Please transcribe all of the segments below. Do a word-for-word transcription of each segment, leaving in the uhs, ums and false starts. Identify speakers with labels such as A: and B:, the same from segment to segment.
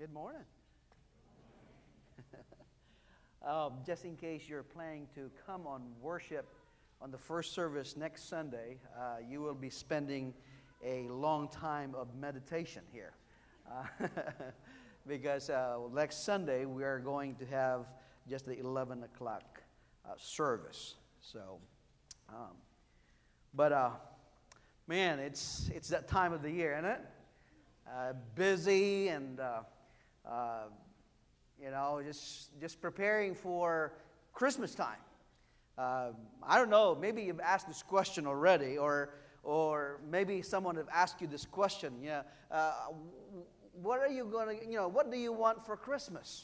A: Good morning. um, just in case you're planning to come on worship on the first service next Sunday, uh, you will be spending a long time of meditation here. Uh, because uh, next Sunday we are going to have just the eleven o'clock uh, service. So, um, but uh, man, it's it's that time of the year, isn't it? Uh, busy and uh, uh, you know, just just preparing for Christmas time. Uh, I don't know. Maybe you've asked this question already, or or maybe someone have asked you this question. Yeah, uh, what are you going to? You know, what do you want for Christmas?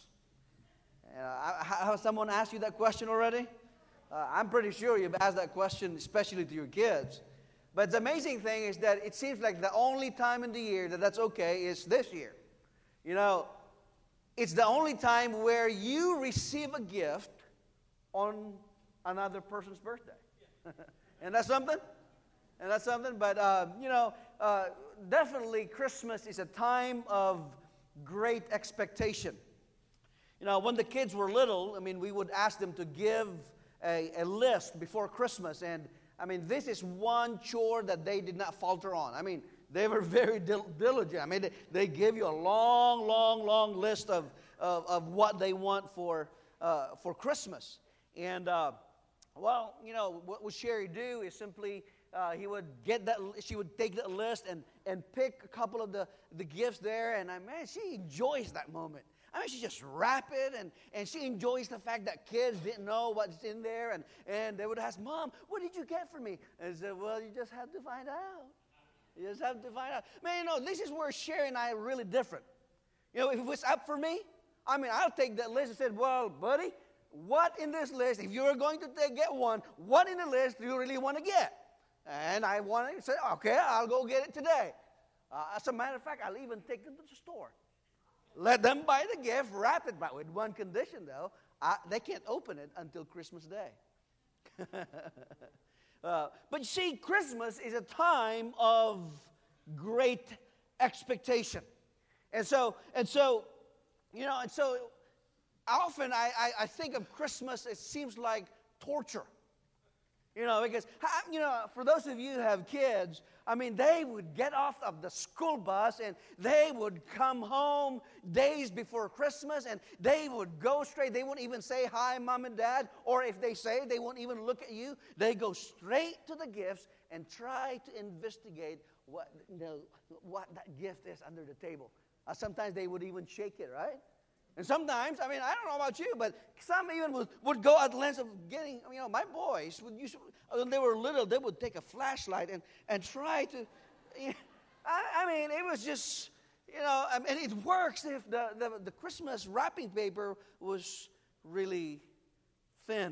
A: Uh, has someone asked you that question already? Uh, I'm pretty sure you've asked that question, especially to your kids. But the amazing thing is that it seems like the only time in the year that that's okay is this year. You know, it's the only time where you receive a gift on another person's birthday. And that's something? And that's something? But, uh, you know, uh, definitely Christmas is a time of great expectation. You know, when the kids were little, I mean, we would ask them to give a, a list before Christmas. And, I mean, this is one chore that they did not falter on. I mean, they were very dil- diligent. I mean, they, they give you a long, long, long list of, of, of what they want for, uh, for Christmas. And, uh, well, you know, what would Sherry do is simply, uh, he would get that, she would take that list and, and pick a couple of the, the gifts there. And, I man, she enjoys that moment. I mean, she just wrap it, and, and she enjoys the fact that kids didn't know what's in there, and, and they would ask, Mom, what did you get for me? And I said, well, you just have to find out. You just have to find out. Man, you know, this is where Sherry and I are really different. You know, if it's up for me, I mean, I'll take that list and say, well, buddy, what in this list, if you're going to take, get one, what in the list do you really want to get? And I want to say, okay, I'll go get it today. Uh, as a matter of fact, I'll even take them to the store. Let them buy the gift, wrap it, but with one condition, though. I, they can't open it until Christmas Day. uh, but you see, Christmas is a time of great expectation. And so, and so, you know, and so often I, I, I think of Christmas, it seems like torture. You know, because, you know, for those of you who have kids, I mean, they would get off of the school bus and they would come home days before Christmas and they would go straight. They wouldn't even say, hi, Mom and Dad. Or if they say, they won't even look at you. They go straight to the gifts and try to investigate what, you know, what that gift is under the table. Uh, sometimes they would even shake it, right? And sometimes, I mean, I don't know about you, but some even would, would go at lengths of getting, you know, my boys, would use, when they were little, they would take a flashlight and, and try to, you know, I, I mean, it was just, you know, I mean, it works if the, the, the Christmas wrapping paper was really thin.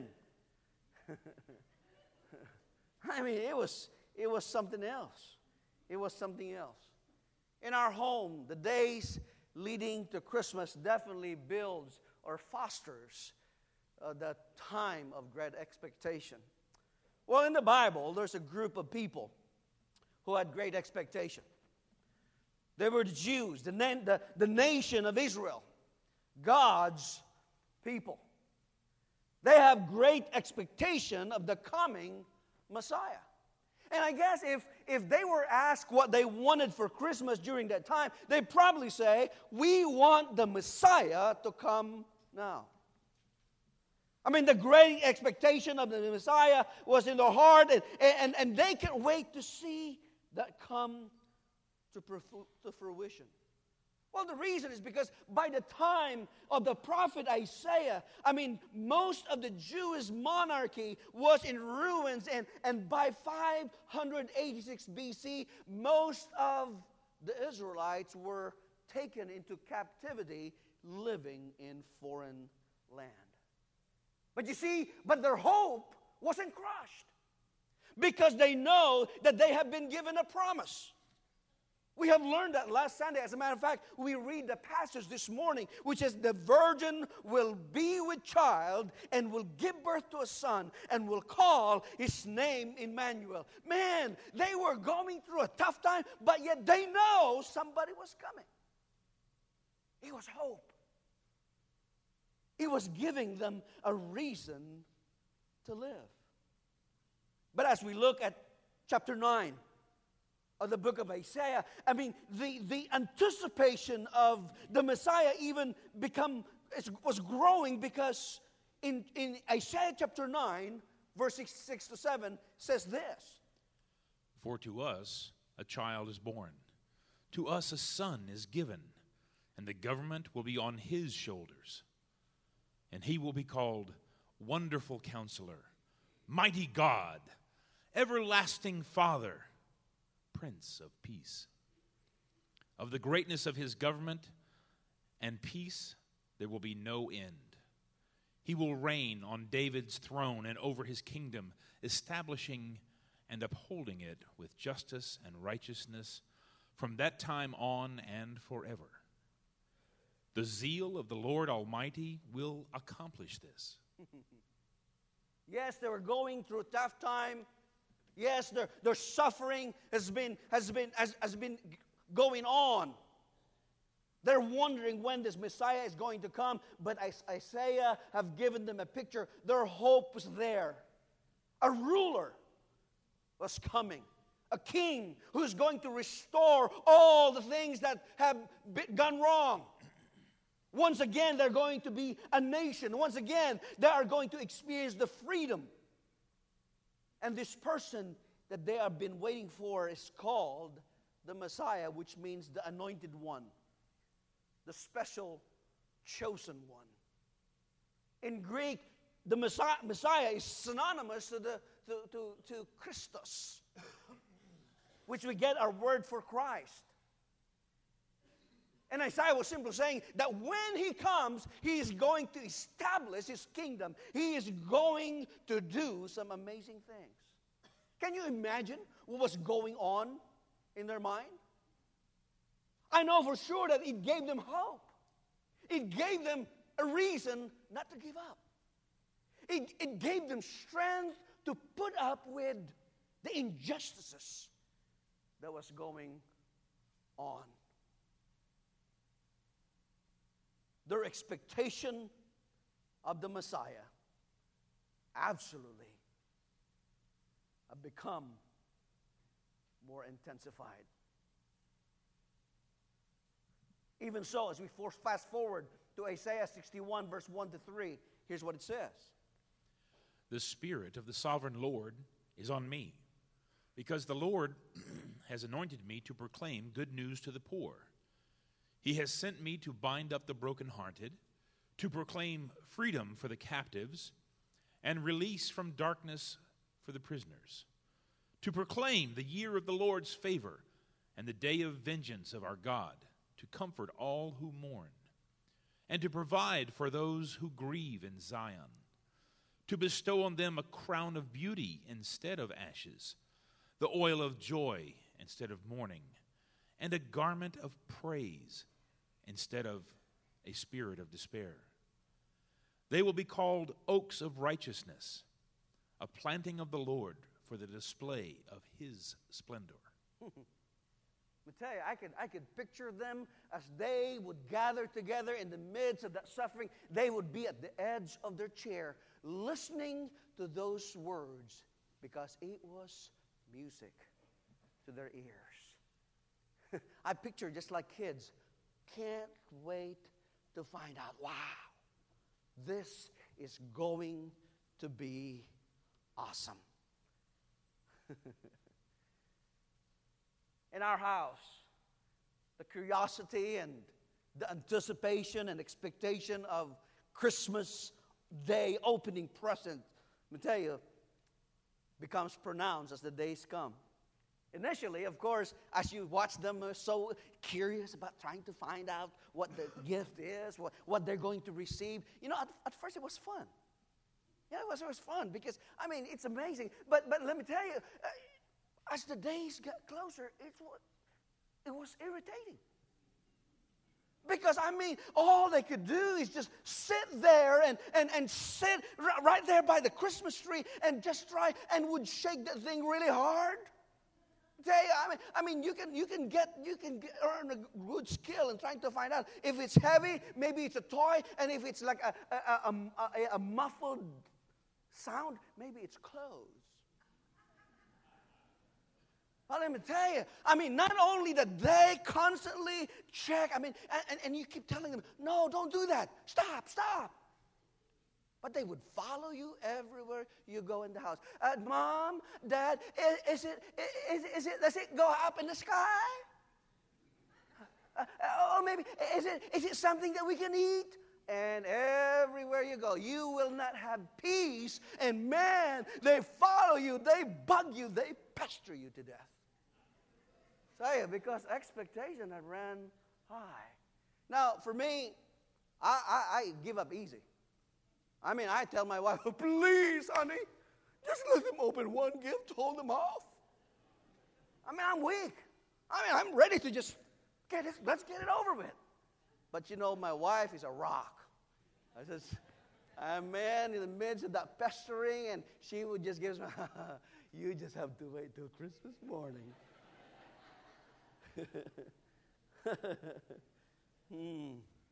A: I mean, it was, it was something else. It was something else. In our home, the days leading to Christmas definitely builds or fosters uh, the time of great expectation. Well, in the Bible, there's a group of people who had great expectation. They were the Jews, the, na- the, the nation of Israel, God's people. They have great expectation of the coming Messiah. And I guess if, if they were asked what they wanted for Christmas during that time, they'd probably say, we want the Messiah to come now. I mean, the great expectation of the Messiah was in their heart, and, and, and they can't wait to see that come to, to fruition. Well, the reason is because by the time of the prophet Isaiah, I mean, most of the Jewish monarchy was in ruins. And, and by five eighty-six B C, most of the Israelites were taken into captivity, living in foreign land. But you see, but their hope wasn't crushed, because they know that they have been given a promise. We have learned that last Sunday. As a matter of fact, we read the passage this morning, which is, the virgin will be with child and will give birth to a son and will call his name Emmanuel. Man, they were going through a tough time, but yet they know somebody was coming. It was hope. He was giving them a reason to live. But as we look at chapter nine of the book of Isaiah, I mean, the, the anticipation of the Messiah even become was growing, because in, in Isaiah chapter nine, verse six, six to seven, says this.
B: For to us a child is born, to us a son is given, and the government will be on his shoulders. And he will be called Wonderful Counselor, Mighty God, Everlasting Father, Prince of Peace. Of the greatness of his government and peace there will be no end. He will reign on David's throne and over his kingdom, establishing and upholding it with justice and righteousness from that time on and forever. The zeal of the Lord Almighty will accomplish this.
A: Yes, they were going through a tough time. Yes, their, their suffering has been, has, been, has, has been going on. They're wondering when this Messiah is going to come. But Isaiah have given them a picture. Their hope was there. A ruler was coming. A king who's going to restore all the things that have been, gone wrong. Once again, they're going to be a nation. Once again, they are going to experience the freedom. And this person that they have been waiting for is called the Messiah, which means the anointed one, the special chosen one. In Greek, the Messiah, Messiah is synonymous to, the, to, to, to Christos, which we get our word for Christ. And Isaiah was simply saying that when he comes, he is going to establish his kingdom. He is going to do some amazing things. Can you imagine what was going on in their mind? I know for sure that it gave them hope. It gave them a reason not to give up. It, it gave them strength to put up with the injustices that was going on. Their expectation of the Messiah absolutely have become more intensified. Even so, as we fast forward to Isaiah sixty-one, verse one to three, here's what it says.
B: The Spirit of the Sovereign Lord is on me, because the Lord has anointed me to proclaim good news to the poor. He has sent me to bind up the brokenhearted, to proclaim freedom for the captives, and release from darkness for the prisoners, to proclaim the year of the Lord's favor and the day of vengeance of our God, to comfort all who mourn, and to provide for those who grieve in Zion, to bestow on them a crown of beauty instead of ashes, the oil of joy instead of mourning, and a garment of praise instead of a spirit of despair. They will be called oaks of righteousness, a planting of the Lord for the display of his splendor.
A: Let me tell you, I could, I could picture them as they would gather together in the midst of that suffering. They would be at the edge of their chair listening to those words because it was music to their ears. I picture just like kids, can't wait to find out, wow, this is going to be awesome. In our house, the curiosity and the anticipation and expectation of Christmas Day opening present, let me tell you, becomes pronounced as the days come. Initially, of course, as you watch them, are so curious about trying to find out what the gift is, what, what they're going to receive. You know, at, at first it was fun. Yeah, it was, it was fun because, I mean, it's amazing. But but let me tell you, uh, as the days got closer, it was, it was irritating. Because, I mean, all they could do is just sit there and, and, and sit r- right there by the Christmas tree and just try and would shake that thing really hard. tell you, I mean, I mean, you can you can get you can get, earn a good skill in trying to find out if it's heavy, maybe it's a toy, and if it's like a a, a, a, a muffled sound, maybe it's clothes. Well, let me tell you, I mean, not only that they constantly check, I mean, and, and you keep telling them, no, don't do that. Stop, stop. But they would follow you everywhere you go in the house. Uh, Mom, Dad, is, is, it, is, is it, does it go up in the sky? Uh, uh, or maybe, is it, is it something that we can eat? And everywhere you go, you will not have peace. And man, they follow you, they bug you, they pester you to death. Say it, because expectation had ran high. Now, for me, I, I, I give up easy. I mean, I tell my wife, oh, please, honey, just let them open one gift, hold them off. I mean, I'm weak. I mean, I'm ready to just get it, let's get it over with. But you know, my wife is a rock. I says, I'm man in the midst of that pestering, and she would just give me, you just have to wait till Christmas morning. hmm.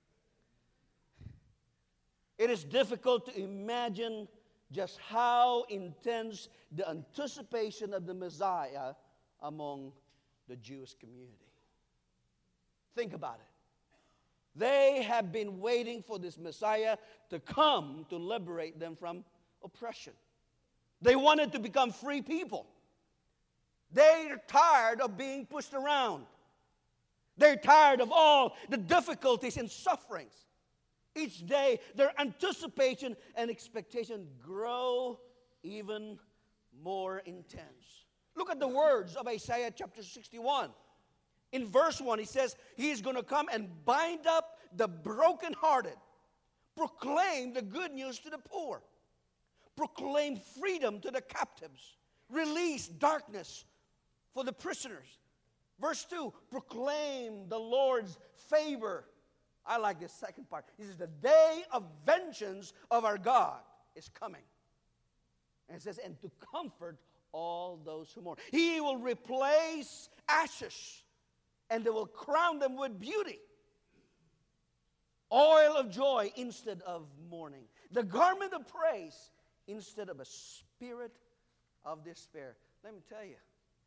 A: It is difficult to imagine just how intense the anticipation of the Messiah among the Jewish community. Think about it. They have been waiting for this Messiah to come to liberate them from oppression. They wanted to become free people. They're tired of being pushed around. They're tired of all the difficulties and sufferings. Each day, their anticipation and expectation grow even more intense. Look at the words of Isaiah chapter sixty-one. In verse one, he says, he is going to come and bind up the brokenhearted, proclaim the good news to the poor, proclaim freedom to the captives, release darkness for the prisoners. Verse two, proclaim the Lord's favor. I like this second part. He says, the day of vengeance of our God is coming. And it says, and to comfort all those who mourn. He will replace ashes, and they will crown them with beauty. Oil of joy instead of mourning. The garment of praise instead of a spirit of despair. Let me tell you,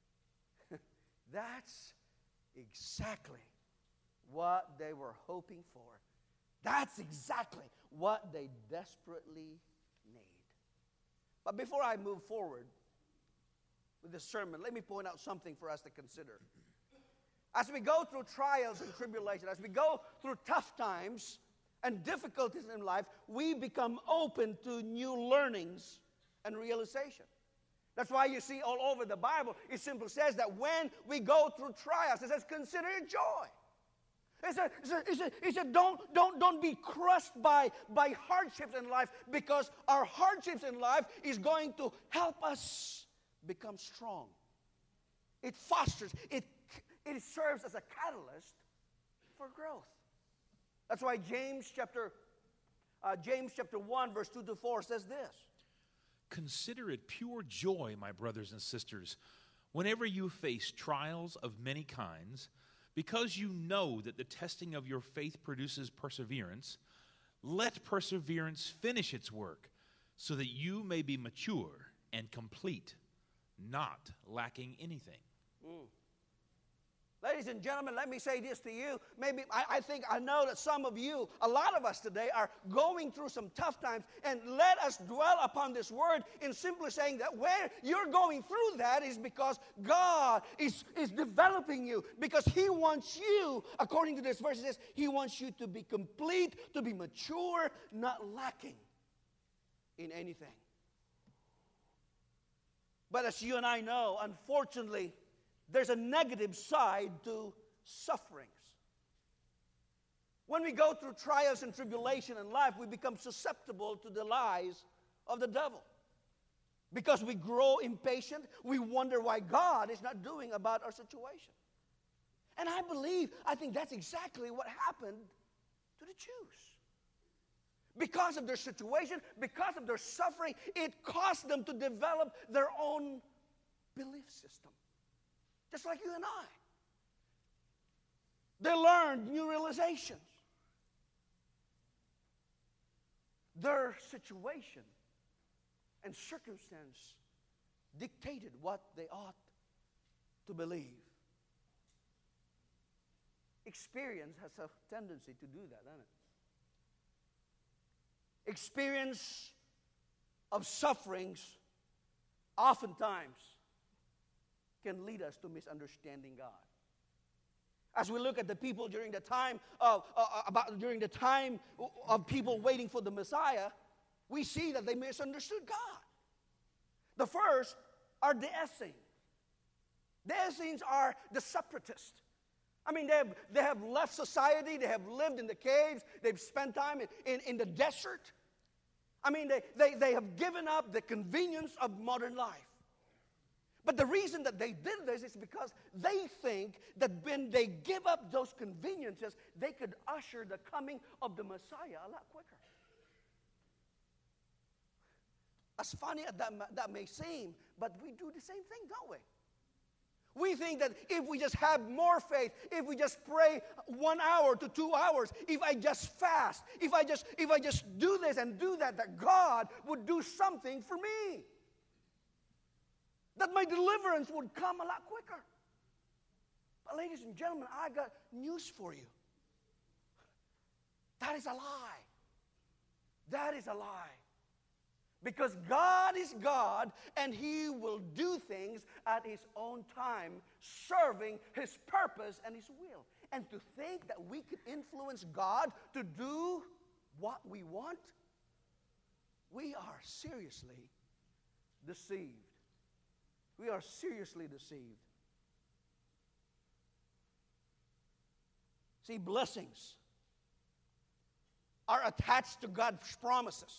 A: that's exactly what they were hoping for. That's exactly what they desperately need. But before I move forward with this sermon, let me point out something for us to consider. As we go through trials and tribulation, as we go through tough times and difficulties in life, we become open to new learnings and realization. That's why you see all over the Bible, it simply says that when we go through trials, it says, consider it joy. It said, it said, it said, it said don't, don't, don't be crushed by, by hardships in life, because our hardships in life is going to help us become strong. It fosters, it, it serves as a catalyst for growth. That's why James chapter, uh, James chapter one, verse two to four says this.
B: Consider it pure joy, my brothers and sisters, whenever you face trials of many kinds, because you know that the testing of your faith produces perseverance. Let perseverance finish its work, so that you may be mature and complete, not lacking anything.
A: Mm. Ladies and gentlemen, let me say this to you. Maybe, I, I think, I know that some of you, a lot of us today, are going through some tough times. And let us dwell upon this word in simply saying that where you're going through that is because God is, is developing you. Because He wants you, according to this verse, it says, He wants you to be complete, to be mature, not lacking in anything. But as you and I know, unfortunately, there's a negative side to sufferings. When we go through trials and tribulation in life, we become susceptible to the lies of the devil. Because we grow impatient, we wonder why God is not doing about our situation. And I believe, I think that's exactly what happened to the Jews. Because of their situation, because of their suffering, it caused them to develop their own belief system.
C: just like you and I. They learned new realizations. Their situation and circumstance dictated what they ought to believe. Experience has a tendency to do that, doesn't it? Experience of sufferings oftentimes can lead us to misunderstanding God. As we look at the people during the time of uh, about during the time of people waiting for the Messiah, we see that they misunderstood God. The first are the Essenes. The Essenes are the separatists. I mean, they have, they have left society. They have lived in the caves. They've spent time in, in, in the desert. I mean, they, they, they have given up the convenience of modern life. But the reason that they did this is because they think that when they give up those conveniences, they could usher the coming of the Messiah a lot quicker. As funny as that, that may seem, but we do the same thing, don't we? We think that if we just have more faith, if we just pray one hour to two hours, if I just fast, if I just if I just do this and do that, that God would do something for me. That my deliverance would come a lot quicker. But ladies and gentlemen, I got news for you. That is a lie. That is a lie. Because God is God, and He will do things at His own time, serving His purpose and His will. And to think that we could influence God to do what we want, we are seriously deceived. We are seriously deceived. See, blessings are attached to God's promises.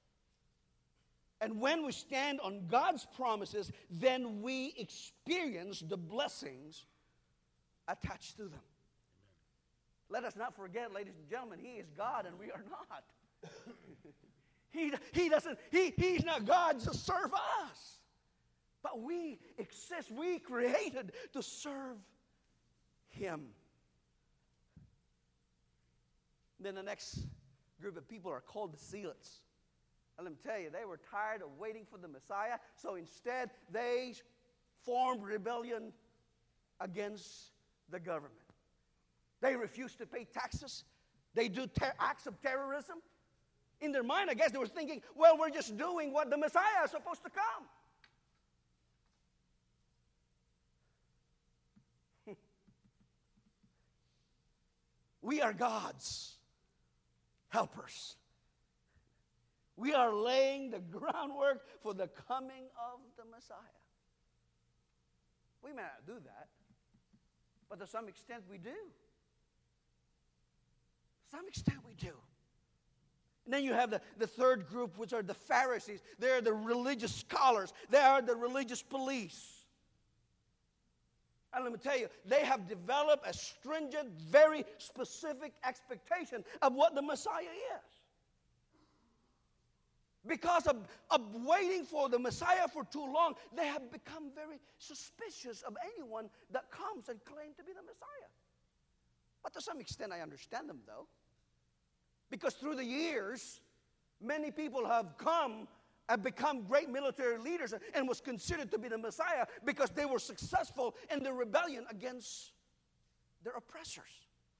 C: And when we stand on God's promises, then we experience the blessings attached to them. Amen. Let us not forget, ladies and gentlemen, He is God and we are not. he, he doesn't, he, He's not God to serve us. But we exist, we created to serve Him. Then the next group of people are called the Zealots. And let me tell you, they were tired of waiting for the Messiah, so instead they formed rebellion against the government. They refused to pay taxes. They do ter- acts of terrorism. In their mind, I guess they were thinking, well, we're just doing what the Messiah is supposed to come. We are God's helpers. We are laying the groundwork for the coming of the Messiah. We may not do that, but to some extent we do. To some extent we do. And then you have the, the third group, which are the Pharisees. They are the religious scholars. They are the religious police. And let me tell you, they have developed a stringent, very specific expectation of what the Messiah is. Because of, of waiting for the Messiah for too long, they have become very suspicious of anyone that comes and claims to be the Messiah. But to some extent, I understand them, though. Because through the years, many people have come and become great military leaders and was considered to be the Messiah because they were successful in their rebellion against their oppressors.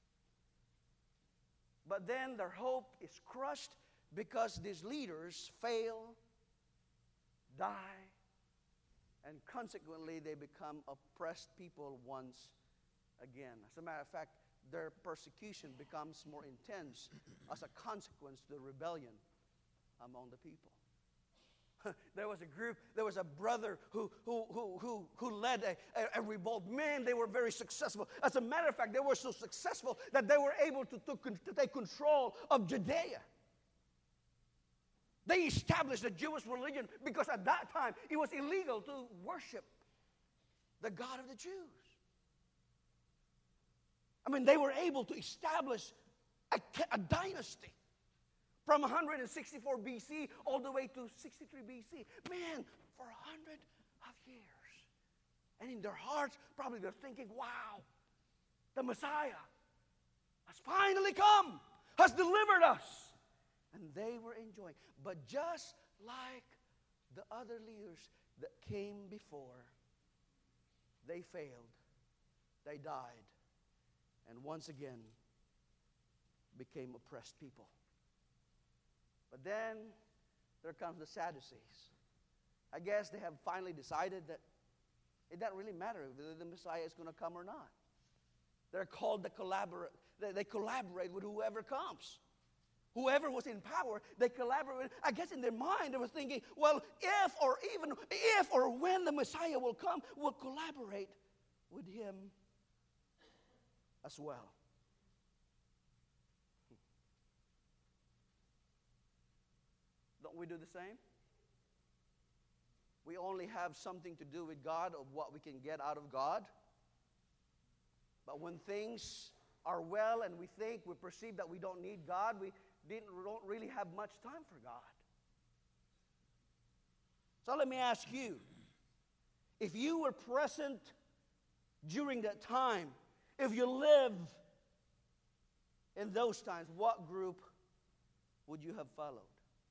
C: But then their hope is crushed because these leaders fail, die, and consequently they become oppressed people once again. As a matter of fact, their persecution becomes more intense as a consequence to the rebellion among the people. There was a group, there was a brother who who who who, who led a, a, a revolt. Man, they were very successful. As a matter of fact, they were so successful that they were able to, to, to take control of Judea. They established a Jewish religion because at that time it was illegal to worship the God of the Jews. I mean, they were able to establish a, a dynasty from one hundred sixty-four B C all the way to sixty-three B C. Man, for a hundred of years. And in their hearts, probably they're thinking, wow, the Messiah has finally come, has delivered us. And they were enjoying. But just like the other leaders that came before, they failed. They died. And once again, became oppressed people. But then, there comes the Sadducees. I guess they have finally decided that it doesn't really matter whether the Messiah is going to come or not. They're called to collaborate. They, they collaborate with whoever comes. Whoever was in power, they collaborate. I guess in their mind, they were thinking, well, if or even if or when the Messiah will come, we'll collaborate with him as well. Don't we do the same? We only have something to do with God of what we can get out of God. But when things are well and we think, we perceive that we don't need God, we didn't, don't really have much time for God. So let me ask you, if you were present during that time, if you live in those times, what group would you have followed?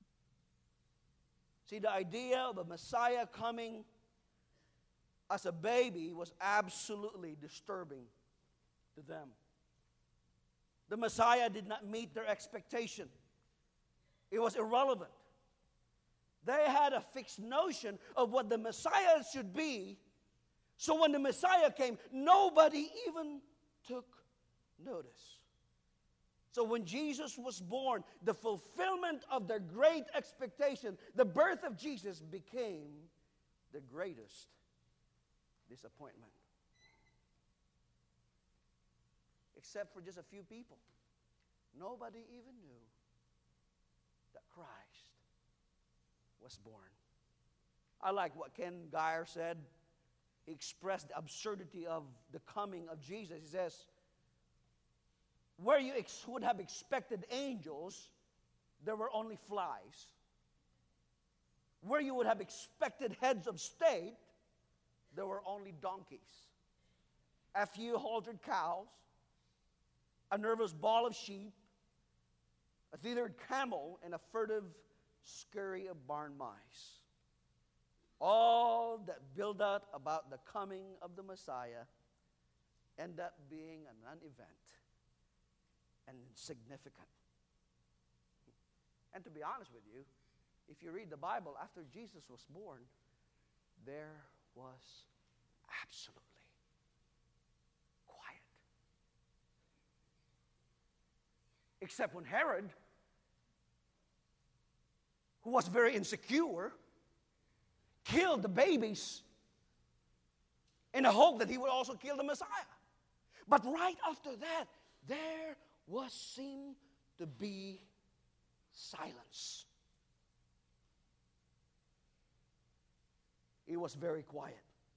C: See, the idea of a Messiah coming as a baby was absolutely disturbing to them. The Messiah did not meet their expectation. It was irrelevant. They had a fixed notion of what the Messiah should be. So when the Messiah came, nobody even took notice. So when Jesus was born, the fulfillment of their great expectation, the birth of Jesus, became the greatest disappointment. Except for just a few people. Nobody even knew that Christ was born. I like what Ken Geyer said. He expressed the absurdity of the coming of Jesus. He says, where you ex- would have expected angels, there were only flies. Where you would have expected heads of state, there were only donkeys. A few haltered cows, a nervous ball of sheep, a tethered camel, and a furtive scurry of barn mice. All that build up about the coming of the Messiah end up being a non-event and insignificant. And to be honest with you, if you read the Bible, after Jesus was born, there was absolutely quiet. Except when Herod, who was very insecure, killed the babies in the hope that he would also kill the Messiah. But right after that, there was seemed to be silence. It was very quiet.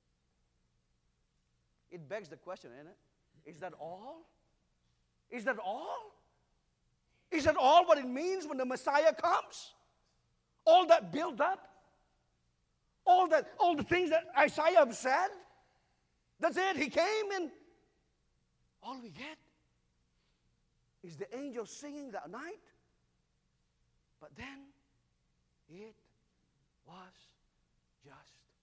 C: It begs the question, isn't it? Is that all? Is that all? Is that all what it means when the Messiah comes? All that build up? All that, all the things that Isaiah said? That's it. He came and all we get is the angels singing that night. But then it was just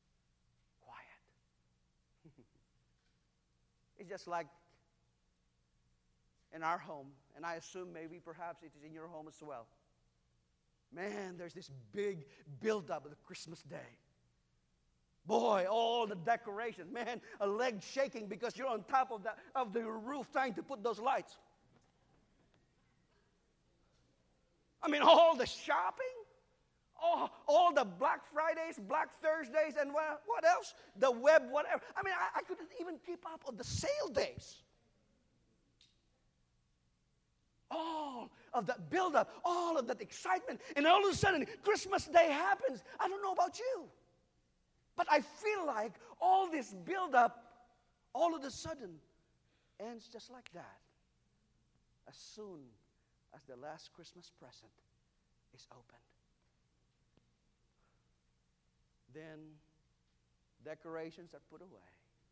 C: quiet. It's just like in our home, and I assume maybe perhaps it is in your home as well. Man, there's this big build-up of the Christmas day. Boy, all the decorations. Man, a leg shaking because you're on top of the, of the roof trying to put those lights. I mean, all the shopping, all, all the Black Fridays, Black Thursdays, and what, what else? The web, whatever. I mean, I, I couldn't even keep up on the sale days. All of that buildup, all of that excitement, and all of a sudden, Christmas Day happens. I don't know about you, but I feel like all this buildup, all of a sudden, ends just like that. As soon as the last Christmas present is opened. Then decorations are put away.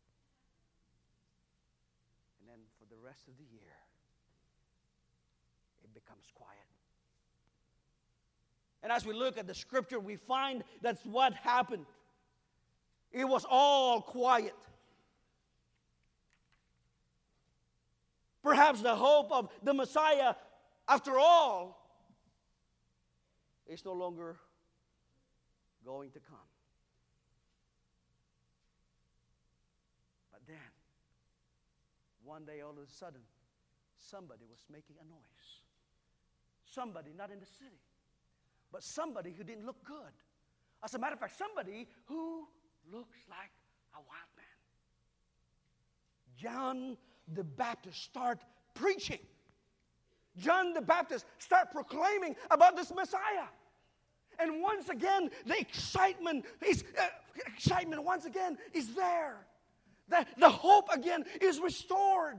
C: then for the rest of the year, it becomes quiet. And as we look at the scripture, we find that's what happened. It was all quiet. Perhaps the hope of the Messiah, after all, is no longer going to come. But then, one day all of a sudden, somebody was making a noise. Somebody not in the city, but somebody who didn't look good. As a matter of fact, somebody who looks like a wild man. John the Baptist start preaching. John the Baptist start proclaiming about this Messiah. And once again, the excitement is uh, excitement once again is there. The, the hope again is restored.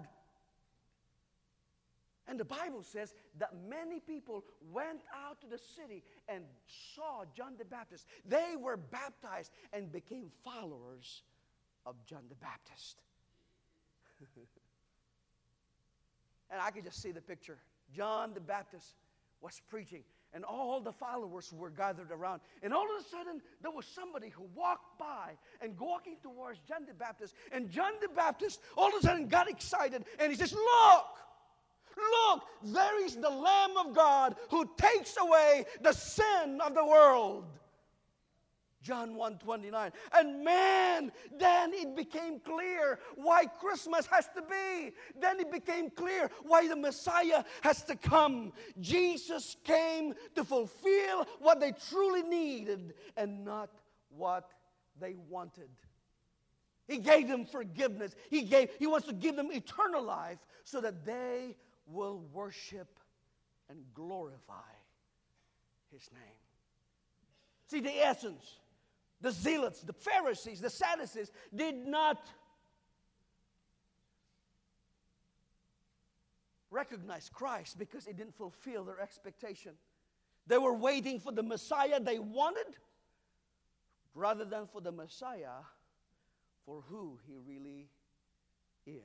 C: And the Bible says that many people went out to the city and saw John the Baptist. They were baptized and became followers of John the Baptist. And I could just see the picture. John the Baptist was preaching, and all the followers were gathered around. And all of a sudden, there was somebody who walked by and walking towards John the Baptist. And John the Baptist all of a sudden got excited, and he says, "Look! Look, there is the Lamb of God who takes away the sin of the world." John one twenty-nine. And man, then it became clear why Christmas has to be. Then it became clear why the Messiah has to come. Jesus came to fulfill what they truly needed and not what they wanted. He gave them forgiveness. He gave, He wants to give them eternal life so that they will worship and glorify His name. See, the essence, the Zealots, the Pharisees, the Sadducees did not recognize Christ because it didn't fulfill their expectation. They were waiting for the Messiah they wanted rather than for the Messiah for who He really is.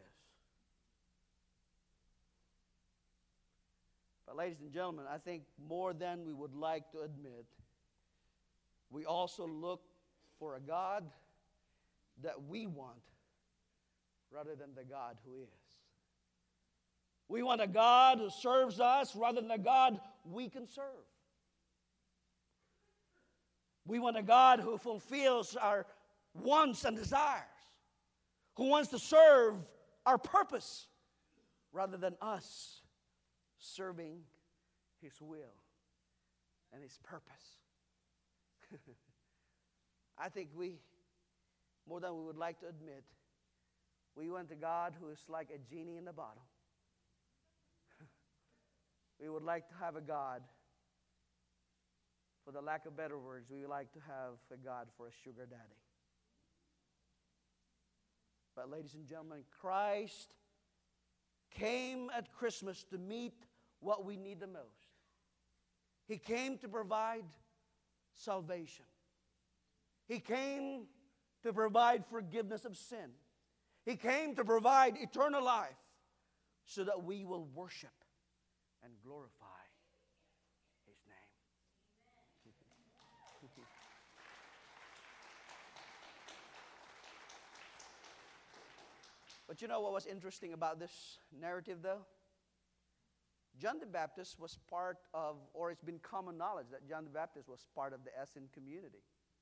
C: But ladies and gentlemen, I think more than we would like to admit, we also look for a God that we want rather than the God who is. We want a God who serves us rather than a God we can serve. We want a God who fulfills our wants and desires, who wants to serve our purpose rather than us serving His will and His purpose. I think we, more than we would like to admit, we want a God who is like a genie in a bottle. We would like to have a God, for the lack of better words, we would like to have a God for a sugar daddy. But ladies and gentlemen, Christ came at Christmas to meet what we need the most. He came to provide salvation. He came to provide forgiveness of sin. He came to provide eternal life so that we will worship and glorify His name. But you know what was interesting about this narrative, though? John the Baptist was part of, or it's been common knowledge that John the Baptist was part of the Essene community.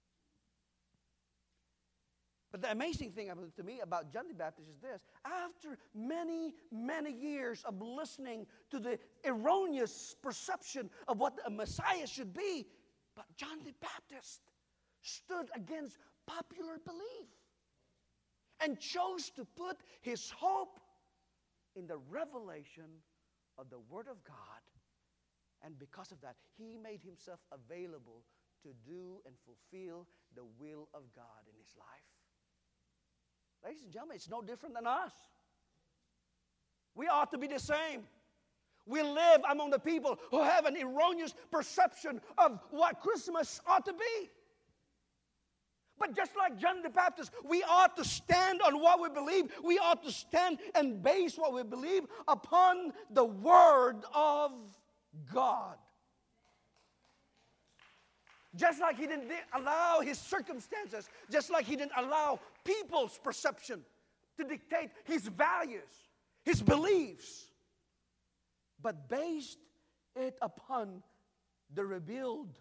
C: But the amazing thing to me about John the Baptist is this. After many, many years of listening to the erroneous perception of what a Messiah should be, but John the Baptist stood against popular belief and chose to put his hope in the revelation of the Word of God. And because of that, he made himself available to do and fulfill the will of God in his life. Ladies and gentlemen, it's no different than us. We ought to be the same. We live among the people who have an erroneous perception of what Christmas ought to be. But just like John the Baptist, we ought to stand on what we believe. We ought to stand and base what we believe upon the Word of God. Just like He didn't allow His circumstances, just like He didn't allow people's perception to dictate His values, His beliefs, but based it upon the revealed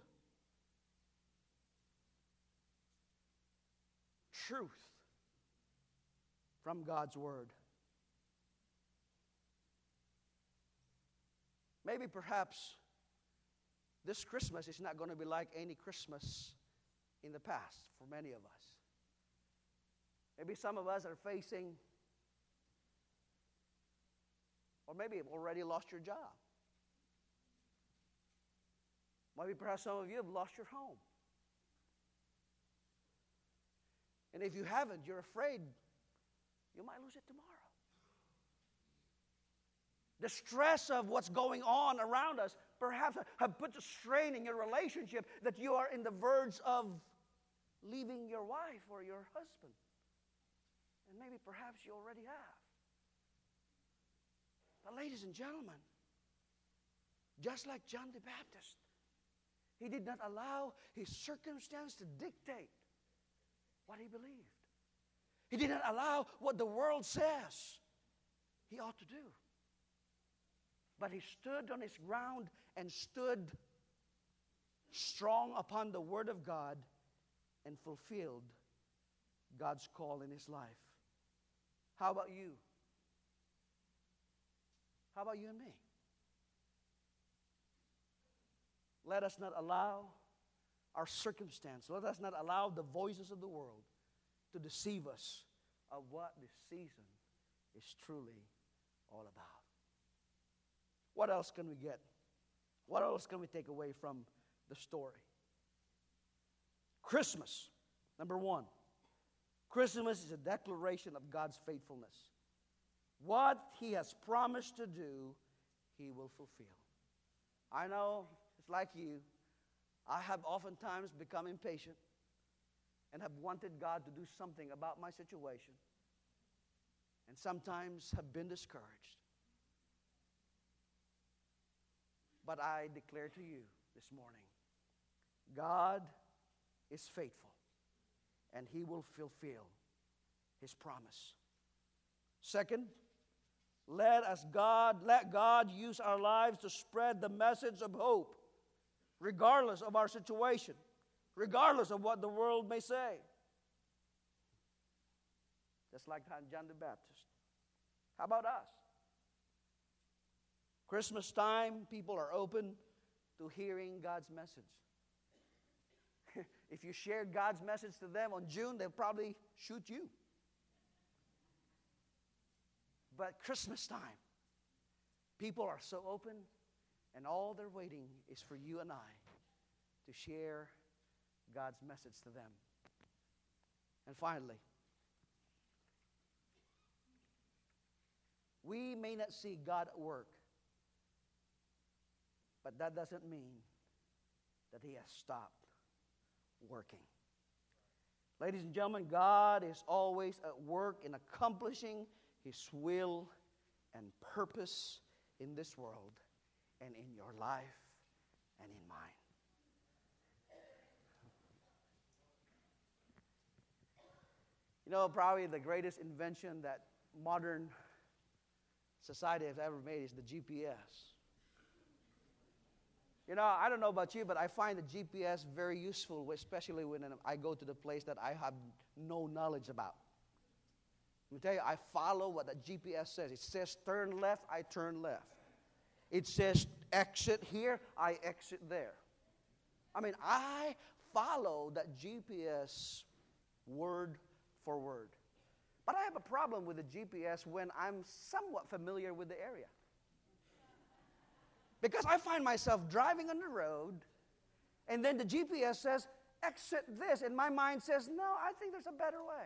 C: truth from God's Word. Maybe perhaps this Christmas is not going to be like any Christmas in the past for many of us. Maybe some of us are facing, or maybe you've already lost your job. Maybe perhaps some of you have lost your home. And if you haven't, you're afraid you might lose it tomorrow. The stress of what's going on around us perhaps have put a strain in your relationship that you are in the verge of leaving your wife or your husband. And maybe perhaps you already have. But ladies and gentlemen, just like John the Baptist, he did not allow his circumstance to dictate what he believed. He did not allow what the world says he ought to do. But he stood on his ground and stood strong upon the Word of God and fulfilled God's call in his life. How about you? How about you and me? Let us not allow our circumstance, let us not allow the voices of the world to deceive us of what this season is truly all about. What else can we get? What else can we take away from the story? Christmas, number one. Christmas is a declaration of God's faithfulness. What He has promised to do, He will fulfill. I know, it's like you. I have oftentimes become impatient and have wanted God to do something about my situation, and sometimes have been discouraged. But I declare to you this morning, God is faithful, and He will fulfill His promise. Second, let us God, let God use our lives to spread the message of hope, regardless of our situation, regardless of what the world may say. Just like John the Baptist. How about us? Christmas time, people are open to hearing God's message. If you share God's message to them on June, they'll probably shoot you. But Christmas time, people are so open, and all they're waiting is for you and I to share God's message to them. And finally, we may not see God at work, but that doesn't mean that He has stopped working. Ladies and gentlemen, God is always at work in accomplishing His will and purpose in this world and in your life and in mine. You know, probably the greatest invention that modern society has ever made is the G P S. You know, I don't know about you, but I find the G P S very useful, especially when I go to the place that I have no knowledge about. Let me tell you, I follow what the G P S says. It says turn left, I turn left. It says exit here, I exit there. I mean, I follow that G P S word for word. But I have a problem with the G P S when I'm somewhat familiar with the area. Because I find myself driving on the road, and then the G P S says, exit this, and my mind says, no, I think there's a better way.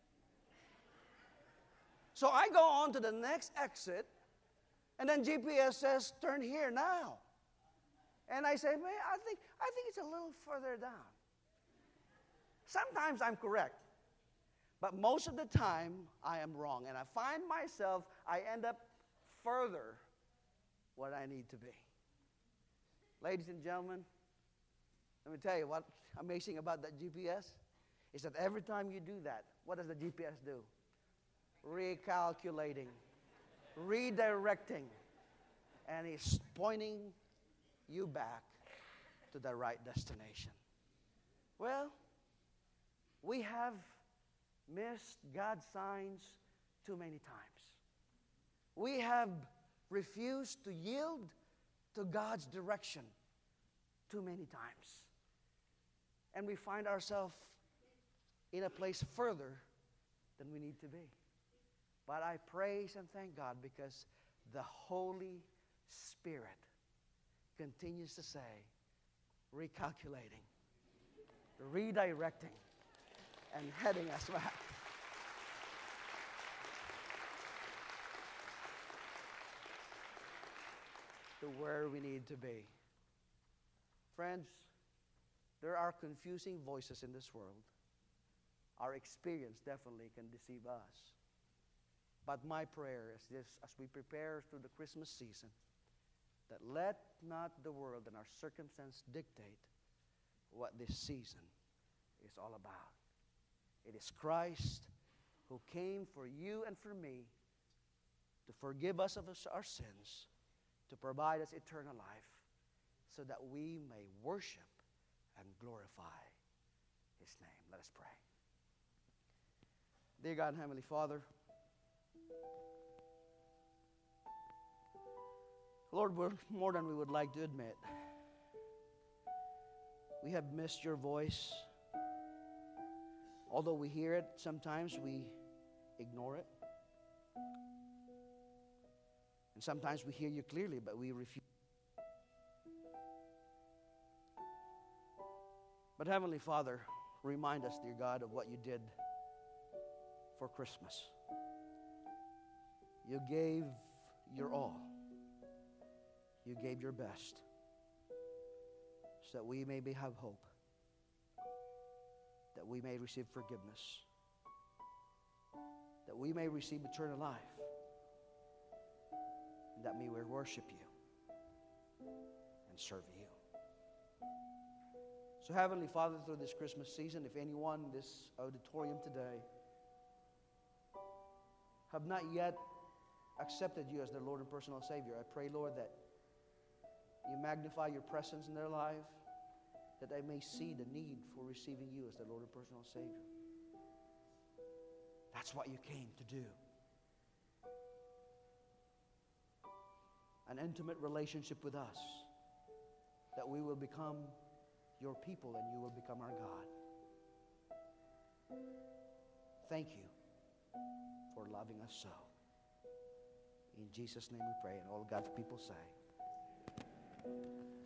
C: So I go on to the next exit, and then G P S says, turn here now. And I say, man, I think, I think it's a little further down. Sometimes I'm correct. But most of the time, I am wrong. And I find myself, I end up further what I need to be. Ladies and gentlemen, let me tell you what's amazing about that G P S is that every time you do that, what does the G P S do? Recalculating, redirecting, and it's pointing you back to the right destination. Well, we have missed God's signs too many times. We have refused to yield to God's direction too many times. And we find ourselves in a place further than we need to be. But I praise and thank God because the Holy Spirit continues to say, recalculating, redirecting, and heading us back. To where we need to be. Friends, there are confusing voices in this world. Our experience definitely can deceive us. But my prayer is this, as we prepare through the Christmas season, that let not the world and our circumstance dictate what this season is all about. It is Christ who came for you and for me to forgive us of our sins, to provide us eternal life, so that we may worship and glorify His name. Let us pray. Dear God and Heavenly Father, Lord, we're more than we would like to admit. We have missed your voice. Although we hear it, sometimes we ignore it. And sometimes we hear you clearly, but we refuse. But Heavenly Father, remind us, dear God, of what you did for Christmas. You gave your all. You gave your best so that we may be, have hope, that we may receive forgiveness, that we may receive eternal life, and that we may worship you and serve you. So Heavenly Father, through this Christmas season, if anyone in this auditorium today have not yet accepted you as their Lord and personal Savior, I pray, Lord, that you magnify your presence in their life, that they may see the need for receiving you as their Lord and personal Savior. That's what you came to do. An intimate relationship with us, that we will become your people and you will become our God. Thank you for loving us so. In Jesus' name we pray, and all God's people say,